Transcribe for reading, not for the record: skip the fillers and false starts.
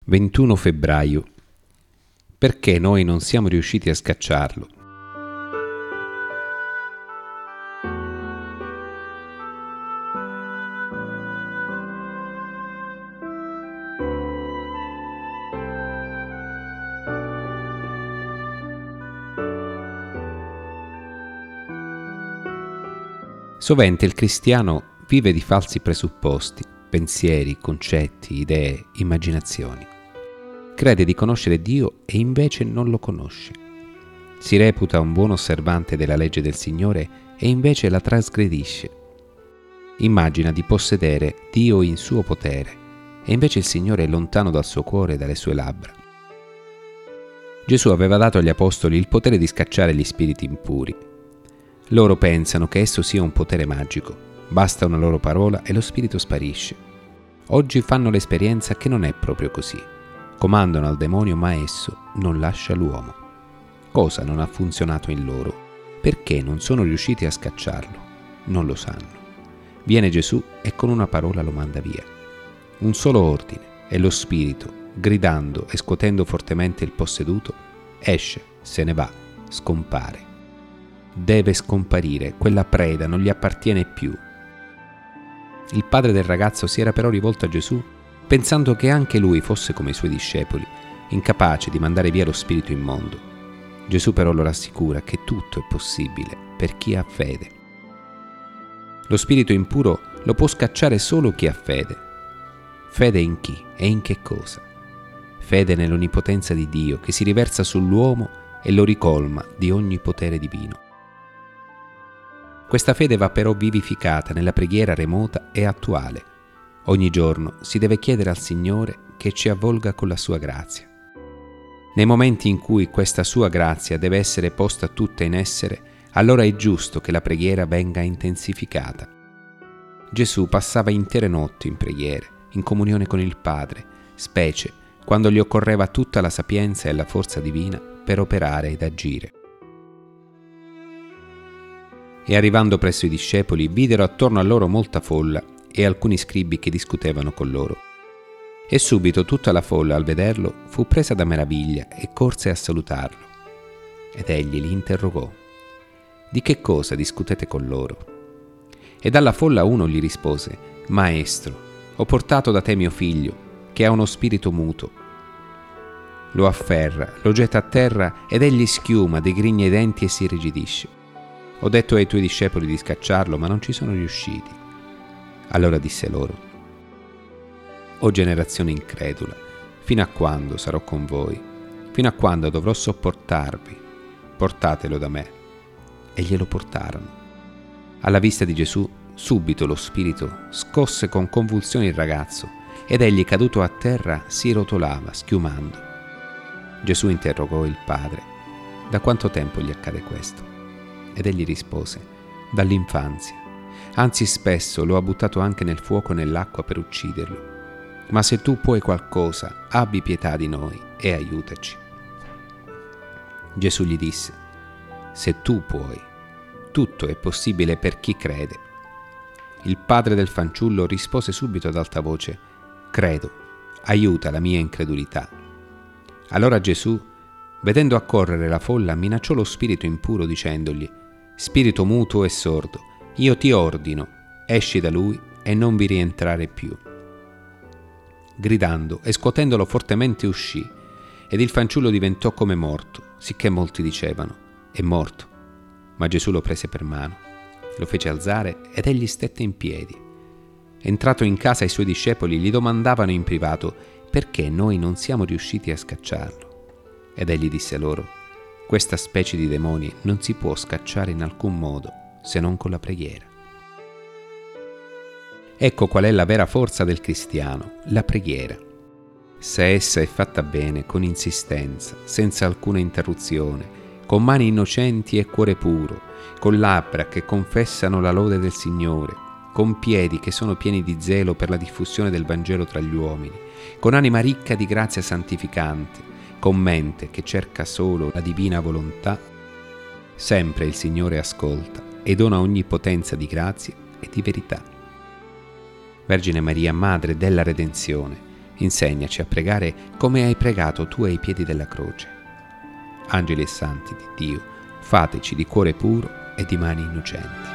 21 febbraio. Perché noi non siamo riusciti a scacciarlo? Sovente il cristiano vive di falsi presupposti, pensieri, concetti, idee, immaginazioni. Crede di conoscere Dio e invece non lo conosce. Si reputa un buon osservante della legge del Signore e invece la trasgredisce. Immagina di possedere Dio in suo potere e invece il Signore è lontano dal suo cuore e dalle sue labbra. Gesù aveva dato agli apostoli il potere di scacciare gli spiriti impuri. Loro pensano che esso sia un potere magico. Basta una loro parola e lo spirito sparisce. Oggi fanno l'esperienza che non è proprio così. Comandano al demonio, ma esso non lascia l'uomo. Cosa non ha funzionato in loro? Perché non sono riusciti a scacciarlo? Non lo sanno. Viene Gesù e con una parola lo manda via. Un solo ordine e lo spirito, gridando e scuotendo fortemente il posseduto, esce, se ne va, scompare. Deve scomparire, quella preda non gli appartiene più. Il padre del ragazzo si era però rivolto a Gesù pensando che anche lui fosse come i suoi discepoli, incapace di mandare via lo spirito immondo. Gesù però lo rassicura che tutto è possibile per chi ha fede. Lo spirito impuro lo può scacciare solo chi ha fede. Fede in chi e in che cosa? Fede nell'onnipotenza di Dio che si riversa sull'uomo e lo ricolma di ogni potere divino. Questa fede va però vivificata nella preghiera remota e attuale. Ogni giorno si deve chiedere al Signore che ci avvolga con la sua grazia. Nei momenti in cui questa sua grazia deve essere posta tutta in essere, allora è giusto che la preghiera venga intensificata. Gesù passava intere notti in preghiere, in comunione con il Padre, specie quando gli occorreva tutta la sapienza e la forza divina per operare ed agire. E arrivando presso i discepoli, videro attorno a loro molta folla e alcuni scribi che discutevano con loro. E subito tutta la folla, al vederlo, fu presa da meraviglia e corse a salutarlo. Ed egli li interrogò: «Di che cosa discutete con loro?» E dalla folla uno gli rispose: «Maestro, ho portato da te mio figlio, che ha uno spirito muto. Lo afferra, lo getta a terra ed egli schiuma, degrigna i denti e si irrigidisce. Ho detto ai tuoi discepoli di scacciarlo, ma non ci sono riusciti». Allora disse loro: «O generazione incredula, fino a quando sarò con voi? Fino a quando dovrò sopportarvi? Portatelo da me». E glielo portarono. Alla vista di Gesù, subito lo spirito scosse con convulsioni il ragazzo, ed egli, caduto a terra, si rotolava, schiumando. Gesù interrogò il padre: «Da quanto tempo gli accade questo?» Ed egli rispose: «Dall'infanzia. Anzi, spesso lo ha buttato anche nel fuoco e nell'acqua per ucciderlo. Ma se tu puoi qualcosa, abbi pietà di noi e aiutaci». Gesù gli disse: «Se tu puoi, tutto è possibile per chi crede». Il padre del fanciullo rispose subito ad alta voce: «Credo, aiuta la mia incredulità». Allora Gesù, vedendo accorrere la folla, minacciò lo spirito impuro dicendogli: «Spirito muto e sordo, io ti ordino, esci da lui e non vi rientrare più». Gridando e scuotendolo fortemente uscì, ed il fanciullo diventò come morto, sicché molti dicevano: «È morto». Ma Gesù lo prese per mano, lo fece alzare ed egli stette in piedi. Entrato in casa, i suoi discepoli gli domandavano in privato: «Perché noi non siamo riusciti a scacciarlo?» Ed egli disse loro: «Questa specie di demoni non si può scacciare in alcun modo se non con la preghiera». Ecco qual è la vera forza del cristiano, la preghiera. Se essa è fatta bene, con insistenza, senza alcuna interruzione, con mani innocenti e cuore puro, con labbra che confessano la lode del Signore, con piedi che sono pieni di zelo per la diffusione del Vangelo tra gli uomini, con anima ricca di grazia santificante, con mente che cerca solo la divina volontà, sempre il Signore ascolta e dona ogni potenza di grazia e di verità. Vergine Maria, Madre della Redenzione, Insegnaci a pregare come hai pregato tu ai piedi della croce. Angeli e santi di Dio, fateci di cuore puro e di mani innocenti.